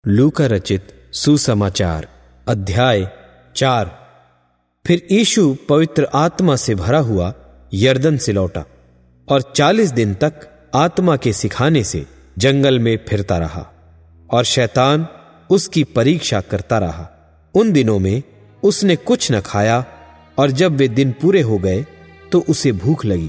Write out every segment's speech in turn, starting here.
लूका रचित सुसमाचार अध्याय 4। फिर यीशु पवित्र आत्मा से भरा हुआ यरदन से लौटा और 40 दिन तक आत्मा के सिखाने से जंगल में फिरता रहा और शैतान उसकी परीक्षा करता रहा। उन दिनों में उसने कुछ न खाया और जब वे दिन पूरे हो गए तो उसे भूख लगी।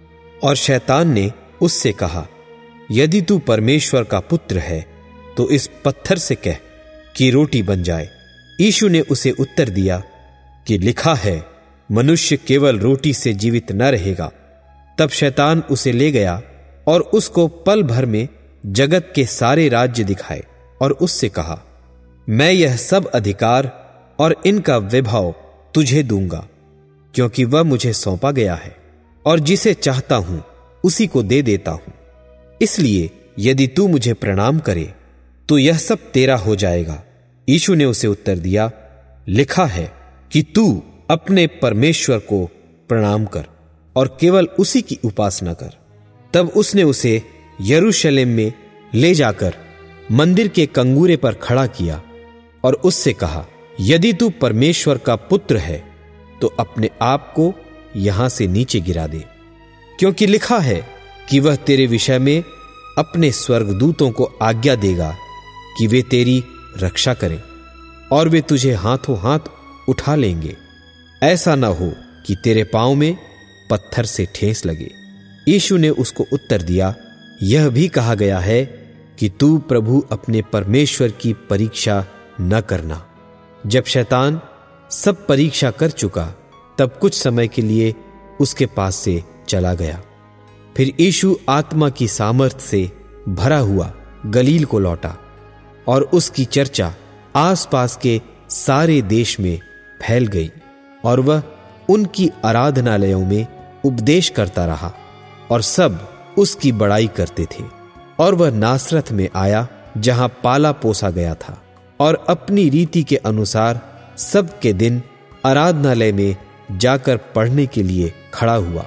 और शैतान ने उससे कहा, यदि तू परमेश्वर का पुत्र है तो इस पत्थर से कह कि रोटी बन जाए। यीशु ने उसे उत्तर दिया कि लिखा है, मनुष्य केवल रोटी से जीवित न रहेगा। तब शैतान उसे ले गया और उसको पल भर में जगत के सारे राज्य दिखाए और उससे कहा, मैं यह सब अधिकार और इनका वैभव तुझे दूंगा, क्योंकि वह मुझे सौंपा गया है और जिसे चाहता हूं उसी को दे देता हूं। इसलिए यदि तू मुझे प्रणाम करे तो यह सब तेरा हो जाएगा। यीशु ने उसे उत्तर दिया, लिखा है कि तू अपने परमेश्वर को प्रणाम कर और केवल उसी की उपासना कर। तब उसने उसे यरूशलेम में ले जाकर मंदिर के कंगूरे पर खड़ा किया और उससे कहा, यदि तू परमेश्वर का पुत्र है तो अपने आप को यहां से नीचे गिरा दे, क्योंकि लिखा है कि वह तेरे विषय में अपने स्वर्गदूतों को आज्ञा देगा कि वे तेरी रक्षा करें और वे तुझे हाथों हाथ उठा लेंगे, ऐसा ना हो कि तेरे पांव में पत्थर से ठेस लगे। यीशु ने उसको उत्तर दिया, यह भी कहा गया है कि तू प्रभु अपने परमेश्वर की परीक्षा न करना। जब शैतान सब परीक्षा कर चुका तब कुछ समय के लिए उसके पास से चला गया। फिर यीशु आत्मा की सामर्थ से भरा हुआ गलील को लौटा और उसकी चर्चा आसपास के सारे देश में फैल गई और वह उनकी आराधनालयों में उपदेश करता रहा और सब उसकी बड़ाई करते थे। और वह नासरत में आया जहां पाला पोसा गया था और अपनी रीति के अनुसार सब के दिन आराधनालय में जाकर पढ़ने के लिए खड़ा हुआ।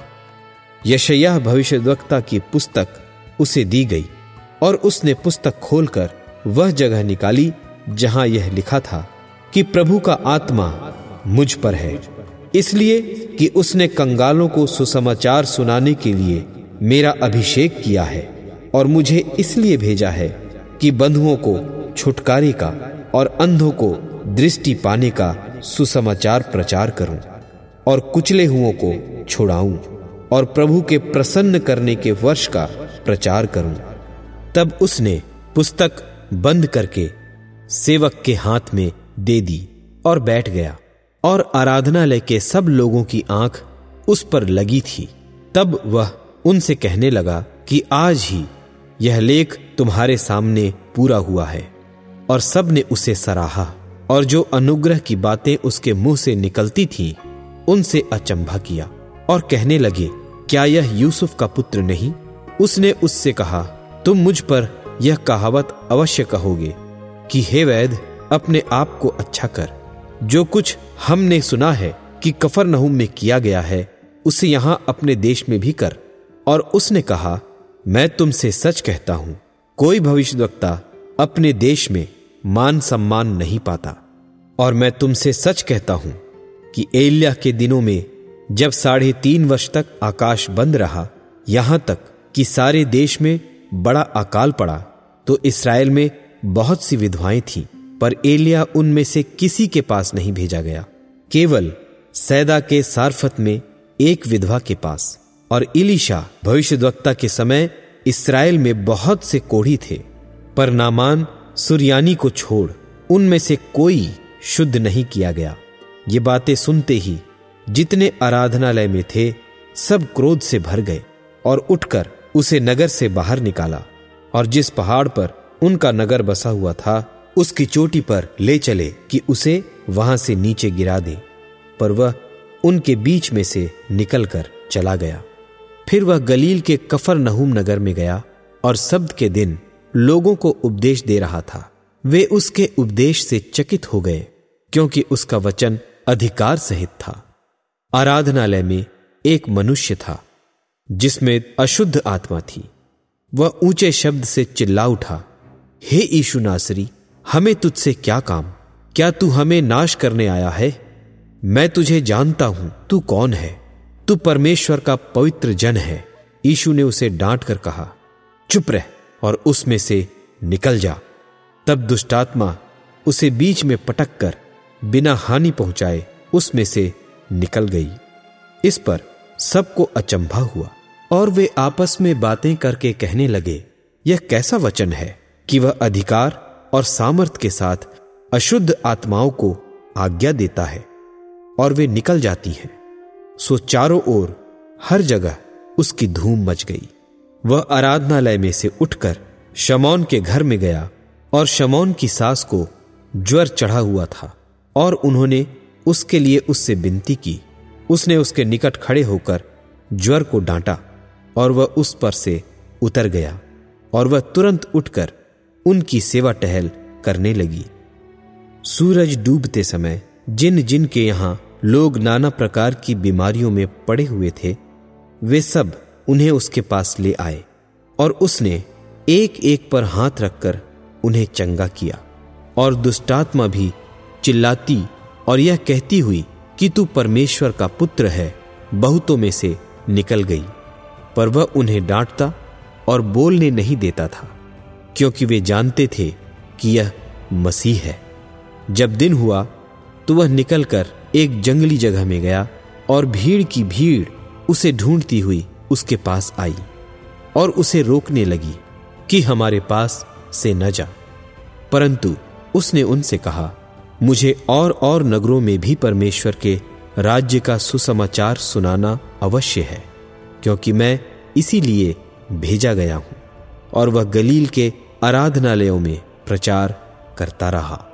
यशायाह भविष्यद्वक्ता की पुस्तक उसे दी गई और उसने पुस्तक खोलकर वह जगह निकाली जहां यह लिखा था कि प्रभु का आत्मा मुझ पर है, इसलिए कि उसने कंगालों को सुसमाचार सुनाने के लिए मेरा अभिषेक किया है और मुझे इसलिए भेजा है कि बंधुओं को छुटकारे का और अंधों को दृष्टि पाने का सुसमाचार प्रचार करूं और कुचले हुओं को छुड़ाऊं और प्रभु के प्रसन्न करने के वर्ष का प्रचार करूं। तब उसने पुस्तक बंद करके सेवक के हाथ में दे दी और बैठ गया और आराधनालय के सब लोगों की आंख उस पर लगी थी। तब वह उनसे कहने लगा कि आज ही यह लेख तुम्हारे सामने पूरा हुआ है। और सब ने उसे सराहा और जो अनुग्रह की बातें उसके मुंह से निकलती थीं उनसे अचंभा किया और कहने लगे, क्या यह यूसुफ का पुत्र नहीं? उसने उससे कहा, तुम मुझ पर यह कहावत अवश्य कहोगे कि हे वैद्य, अपने आप को अच्छा कर। जो कुछ हमने सुना है कि कफरनहूम में किया गया है उसे यहां अपने देश में भी कर। और उसने कहा, मैं तुमसे सच कहता हूं, कोई भविष्यद्वक्ता अपने देश में मान सम्मान नहीं पाता। और मैं तुमसे सच कहता हूं कि एलिय्याह के दिनों में जब 3.5 वर्ष तक आकाश बंद रहा, यहां तक कि सारे देश में बड़ा अकाल पड़ा, तो इस्राएल में बहुत सी विधवाएं थीं, पर एलिय्याह उनमें से किसी के पास नहीं भेजा गया, केवल सैदा के सारफत में एक विधवा के पास। और इलीशा भविष्यद्वक्ता के समय इस्राएल में बहुत से कोढ़ी थे, पर नामान सुरयानी को छोड़ उनमें से कोई शुद्ध नहीं किया गया। ये बातें सुनते ही जितने आराधनालय में थे सब क्रोध से भर गए और उठकर उसे नगर से बाहर निकाला और जिस पहाड़ पर उनका नगर बसा हुआ था उसकी चोटी पर ले चले कि उसे वहां से नीचे गिरा दे, पर वह उनके बीच में से निकलकर चला गया। फिर वह गलील के कफरनहूम नगर में गया और सब्त के दिन लोगों को उपदेश दे रहा था। वे उसके उपदेश से चकित हो गए, क्योंकि उसका वचन अधिकार सहित था। आराधनालय में एक मनुष्य था जिसमें अशुद्ध आत्मा थी। वह ऊंचे शब्द से चिल्ला उठा, हे यीशु नासरी, हमें तुझसे क्या काम? क्या तू हमें नाश करने आया है? मैं तुझे जानता हूं, तू कौन है? तू परमेश्वर का पवित्र जन है। यीशु ने उसे डांट कर कहा, चुप रह और उसमें से निकल जा। तब दुष्टात्मा उसे बीच में पटक कर बिना हानि पहुंचाए उसमें से निकल गई। इस पर सबको अचंभा हुआ और वे आपस में बातें करके कहने लगे, यह कैसा वचन है कि वह अधिकार और सामर्थ के साथ अशुद्ध आत्माओं को आज्ञा देता है और वे निकल जाती हैं। सो चारों ओर हर जगह उसकी धूम मच गई। वह आराधनालय में से उठकर शमौन के घर में गया और शमौन की सास को ज्वर चढ़ा हुआ था और उन्होंने उसके लिए उससे विनती की। उसने उसके निकट खड़े होकर ज्वर को डांटा और वह उस पर से उतर गया और वह तुरंत उठकर उनकी सेवा टहल करने लगी। सूरज डूबते समय जिन जिन के यहां लोग नाना प्रकार की बीमारियों में पड़े हुए थे, वे सब उन्हें उसके पास ले आए और उसने एक एक पर हाथ रखकर उन्हें चंगा किया। और दुष्टात्मा भी चिल्लाती और यह कहती हुई कि तू परमेश्वर का पुत्र है, बहुतों में से निकल गई। पर वह उन्हें डांटता और बोलने नहीं देता था, क्योंकि वे जानते थे कि यह मसीह है। जब दिन हुआ तो वह निकलकर एक जंगली जगह में गया और भीड़ की भीड़ उसे ढूंढती हुई उसके पास आई और उसे रोकने लगी कि हमारे पास से न जा। परंतु उसने उनसे कहा, मुझे और नगरों में भी परमेश्वर के राज्य का सुसमाचार सुनाना अवश्य है, क्योंकि मैं इसीलिए भेजा गया हूं। और वह गलील के आराधनालयों में प्रचार करता रहा।